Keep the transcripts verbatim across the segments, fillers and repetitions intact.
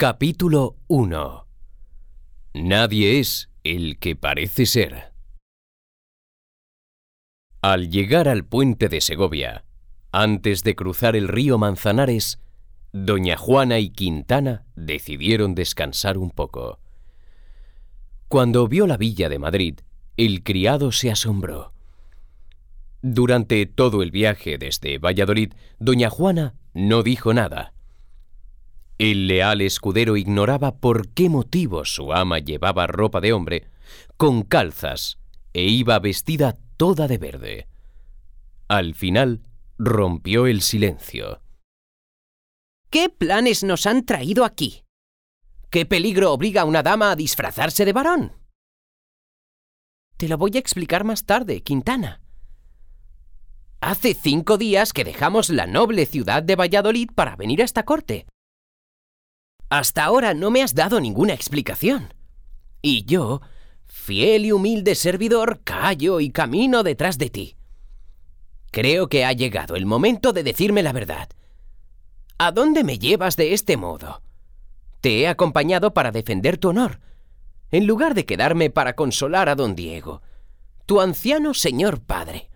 Capítulo uno. Nadie es el que parece ser. Al llegar al puente de Segovia, antes de cruzar el río Manzanares, doña Juana y Quintana decidieron descansar un poco. Cuando vio la villa de Madrid, el criado se asombró. Durante todo el viaje desde Valladolid, doña Juana no dijo nada. El leal escudero ignoraba por qué motivo su ama llevaba ropa de hombre, con calzas, e iba vestida toda de verde. Al final, rompió el silencio. ¿Qué planes nos han traído aquí? ¿Qué peligro obliga a una dama a disfrazarse de varón? Te lo voy a explicar más tarde, Quintana. Hace cinco días que dejamos la noble ciudad de Valladolid para venir a esta corte. Hasta ahora no me has dado ninguna explicación. Y yo, fiel y humilde servidor, callo y camino detrás de ti. Creo que ha llegado el momento de decirme la verdad. ¿A dónde me llevas de este modo? Te he acompañado para defender tu honor, en lugar de quedarme para consolar a don Diego, tu anciano señor padre.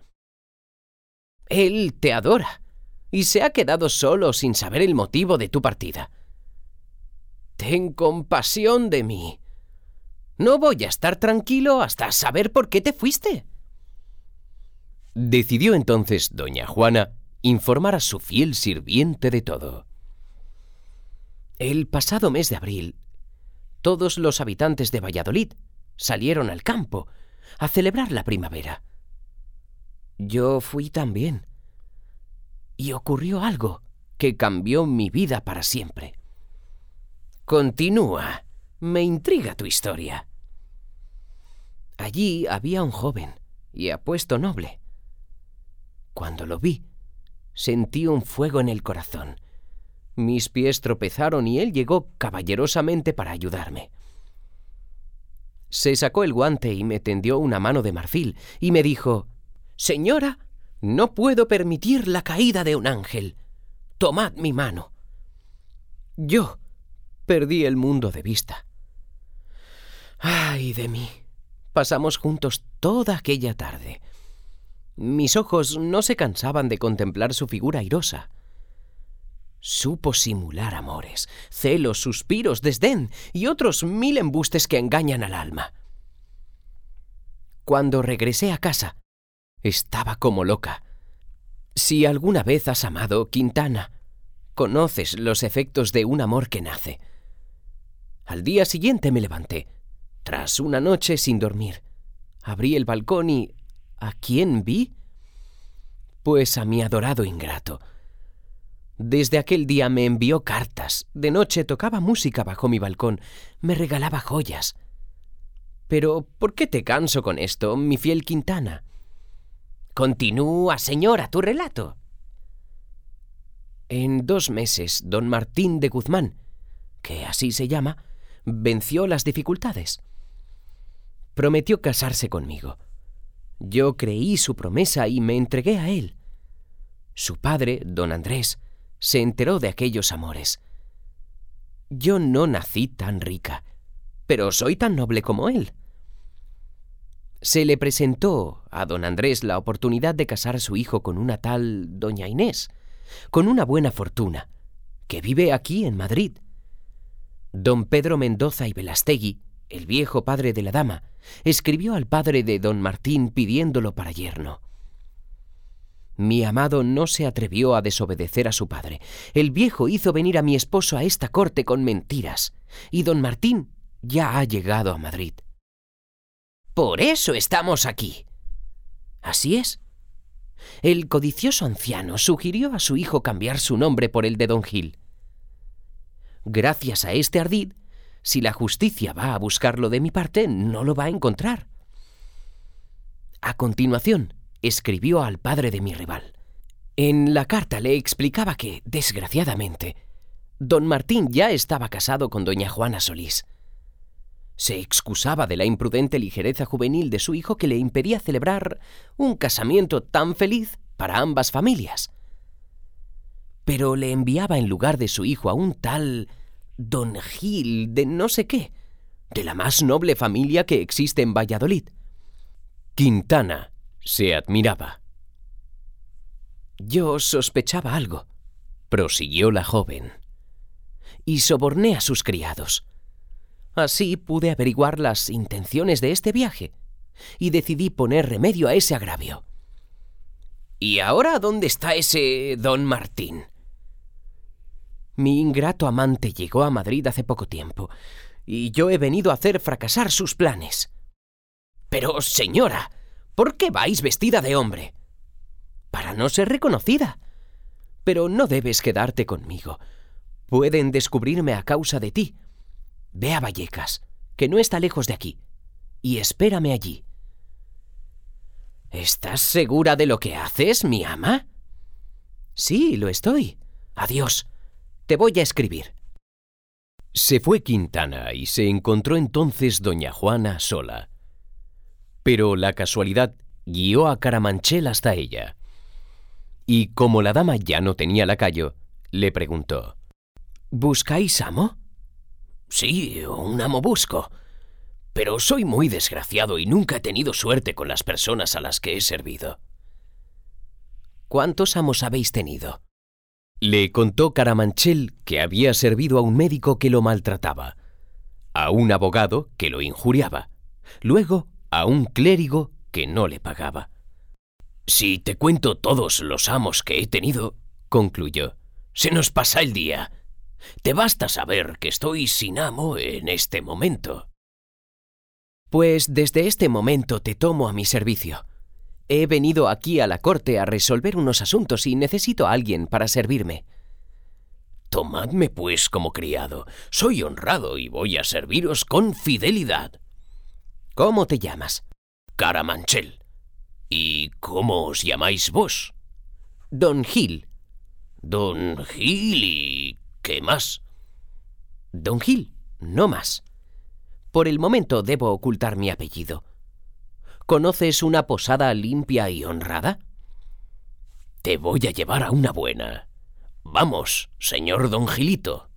Él te adora y se ha quedado solo sin saber el motivo de tu partida. Ten compasión de mí. No voy a estar tranquilo hasta saber por qué te fuiste. Decidió entonces doña Juana informar a su fiel sirviente de todo. El pasado mes de abril, todos los habitantes de Valladolid salieron al campo a celebrar la primavera. Yo fui también. Y ocurrió algo que cambió mi vida para siempre. Continúa. Me intriga tu historia. Allí había un joven y apuesto noble. Cuando lo vi, sentí un fuego en el corazón. Mis pies tropezaron y él llegó caballerosamente para ayudarme. Se sacó el guante y me tendió una mano de marfil y me dijo: «Señora, no puedo permitir la caída de un ángel. Tomad mi mano». Yo perdí el mundo de vista. ¡Ay de mí! Pasamos juntos toda aquella tarde. Mis ojos no se cansaban de contemplar su figura airosa. Supo simular amores, celos, suspiros, desdén y otros mil embustes que engañan al alma. Cuando regresé a casa, estaba como loca. Si alguna vez has amado, Quintana, conoces los efectos de un amor que nace. Al día siguiente me levanté, tras una noche sin dormir. Abrí el balcón y... ¿a quién vi? Pues a mi adorado ingrato. Desde aquel día me envió cartas, de noche tocaba música bajo mi balcón, me regalaba joyas. Pero, ¿por qué te canso con esto, mi fiel Quintana? Continúa, señora, tu relato. En dos meses, don Martín de Guzmán, que así se llama, venció las dificultades. Prometió casarse conmigo. Yo creí su promesa y me entregué a él. Su padre, don Andrés, se enteró de aquellos amores. Yo no nací tan rica, pero soy tan noble como él. Se le presentó a don Andrés la oportunidad de casar a su hijo con una tal doña Inés, con una buena fortuna, que vive aquí en Madrid. Don Pedro Mendoza y Velastegui, el viejo padre de la dama, escribió al padre de don Martín pidiéndolo para yerno. Mi amado no se atrevió a desobedecer a su padre. El viejo hizo venir a mi esposo a esta corte con mentiras, y don Martín ya ha llegado a Madrid. Por eso estamos aquí. Así es. El codicioso anciano sugirió a su hijo cambiar su nombre por el de don Gil. Gracias a este ardid, si la justicia va a buscarlo de mi parte, no lo va a encontrar. A continuación, escribió al padre de mi rival. En la carta le explicaba que, desgraciadamente, don Martín ya estaba casado con doña Juana Solís. Se excusaba de la imprudente ligereza juvenil de su hijo que le impedía celebrar un casamiento tan feliz para ambas familias. Pero le enviaba en lugar de su hijo a un tal don Gil de no sé qué, de la más noble familia que existe en Valladolid. Quintana se admiraba. Yo sospechaba algo, prosiguió la joven, y soborné a sus criados. Así pude averiguar las intenciones de este viaje y decidí poner remedio a ese agravio. ¿Y ahora dónde está ese don Martín? Mi ingrato amante llegó a Madrid hace poco tiempo y yo he venido a hacer fracasar sus planes. Pero, señora, ¿por qué vais vestida de hombre? Para no ser reconocida. Pero no debes quedarte conmigo. Pueden descubrirme a causa de ti. Ve a Vallecas, que no está lejos de aquí, y espérame allí. ¿Estás segura de lo que haces, mi ama? Sí, lo estoy. Adiós. Te voy a escribir. Se fue Quintana y se encontró entonces doña Juana sola. Pero la casualidad guió a Caramanchel hasta ella. Y como la dama ya no tenía lacayo, le preguntó: ¿Buscáis amo? Sí, un amo busco. Pero soy muy desgraciado y nunca he tenido suerte con las personas a las que he servido. ¿Cuántos amos habéis tenido? Le contó Caramanchel que había servido a un médico que lo maltrataba, a un abogado que lo injuriaba, luego a un clérigo que no le pagaba. Si te cuento todos los amos que he tenido, concluyó, se nos pasa el día. Te basta saber que estoy sin amo en este momento. Pues desde este momento te tomo a mi servicio. He venido aquí a la corte a resolver unos asuntos y necesito a alguien para servirme. Tomadme pues como criado. Soy honrado y voy a serviros con fidelidad. ¿Cómo te llamas? Caramanchel. ¿Y cómo os llamáis vos? Don Gil. Don Gil y... ¿qué más? Don Gil, no más. Por el momento debo ocultar mi apellido. ¿Conoces una posada limpia y honrada? Te voy a llevar a una buena. Vamos, señor don Gilito.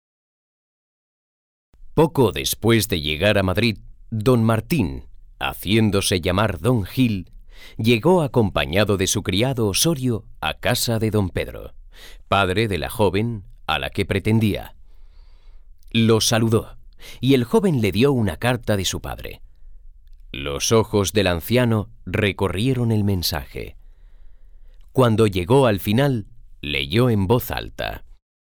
Poco después de llegar a Madrid, don Martín, haciéndose llamar don Gil, llegó acompañado de su criado Osorio a casa de don Pedro, padre de la joven a la que pretendía. Lo saludó, y el joven le dio una carta de su padre. Los ojos del anciano recorrieron el mensaje. Cuando llegó al final, leyó en voz alta: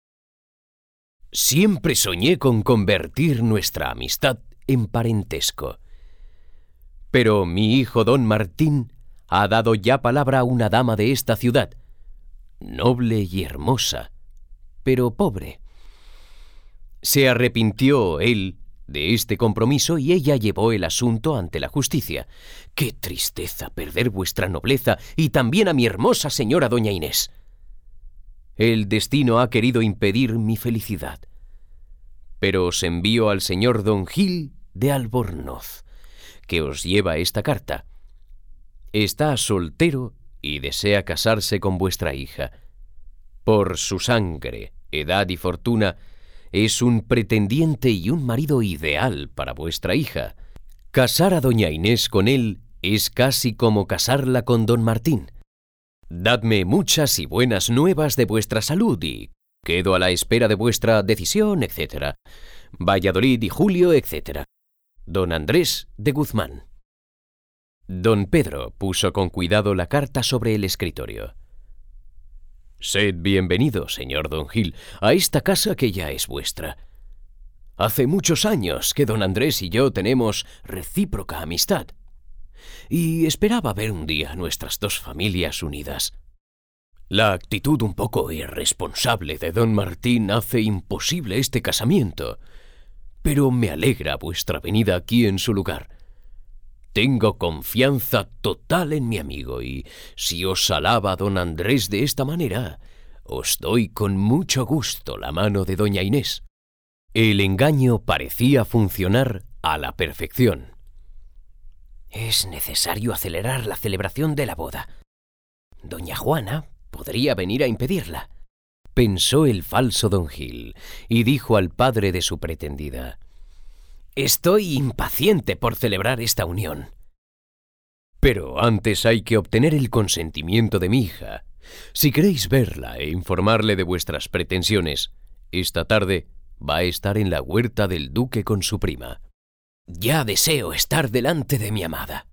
Siempre soñé con convertir nuestra amistad en parentesco. Pero mi hijo don Martín ha dado ya palabra a una dama de esta ciudad, noble y hermosa, pero pobre. Se arrepintió él de este compromiso y ella llevó el asunto ante la justicia. ¡Qué tristeza perder vuestra nobleza y también a mi hermosa señora doña Inés! El destino ha querido impedir mi felicidad. Pero os envío al señor don Gil de Albornoz, que os lleva esta carta. Está soltero y desea casarse con vuestra hija. Por su sangre, edad y fortuna, es un pretendiente y un marido ideal para vuestra hija. Casar a doña Inés con él es casi como casarla con don Martín. Dadme muchas y buenas nuevas de vuestra salud y quedo a la espera de vuestra decisión, etcétera. Valladolid y Julio, etcétera. Don Andrés de Guzmán. Don Pedro puso con cuidado la carta sobre el escritorio. Sed bienvenido, señor don Gil, a esta casa que ya es vuestra. Hace muchos años que don Andrés y yo tenemos recíproca amistad, y esperaba ver un día nuestras dos familias unidas. La actitud un poco irresponsable de don Martín hace imposible este casamiento, pero me alegra vuestra venida aquí en su lugar. Tengo confianza total en mi amigo y, si os alaba don Andrés de esta manera, os doy con mucho gusto la mano de doña Inés. El engaño parecía funcionar a la perfección. Es necesario acelerar la celebración de la boda. Doña Juana podría venir a impedirla, pensó el falso don Gil, y dijo al padre de su pretendida: «Estoy impaciente por celebrar esta unión. Pero antes hay que obtener el consentimiento de mi hija. Si queréis verla e informarle de vuestras pretensiones, esta tarde va a estar en la huerta del duque con su prima». «Ya deseo estar delante de mi amada»,